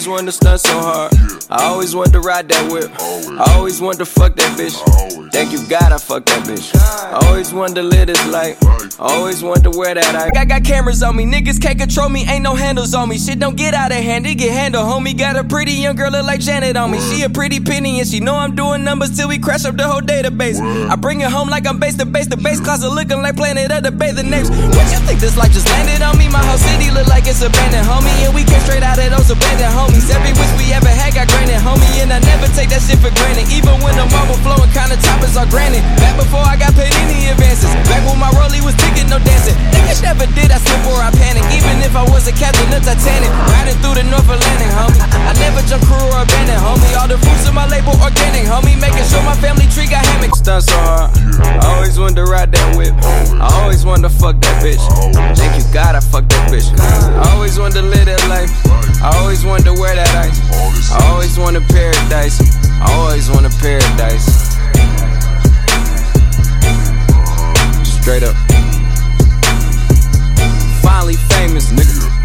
always wanted to stunt so hard. I always wanted to ride that whip. I always wanted to fuck that bitch. Thank you God I fucked that bitch. I always wanted to live this life. I always wanted to wear that. I got cameras on me, niggas can't control me, ain't no handles on me. Shit don't get out of hand, it get handled, homie. Got a pretty young girl look like Janet on me. She a pretty penny and she know I'm doing numbers till we crash up the whole database. I bring it home like I'm base to base. The base closet looking like Planet of the Bathing Apes. What you think this life just landed on me? My whole city look like it's abandoned, homie. And we came straight out of those abandoned homies. Every wish we ever had got granted, homie. And I never take that shit for granted. Even when the marble flowing, kinda toppers are granted. Back before I got paid any advances. Back when my rollie was ticking, no dancing. Niggas never did, I slip or I panic. Even if I was a captain of Titanic. Riding through the North Atlantic, homie. I never jump crew or abandoned, homie. All the fruits of my label organic, homie. Making sure my family tree got hammocks. Stunt so hard. I always wanted to ride that whip. I always wanted to fuck that bitch. Thank you God I fucked that bitch. I always wanted to live that life. I always wanted to wear that ice. I always wanted paradise. I always wanted paradise. Straight up. Finally famous, nigga.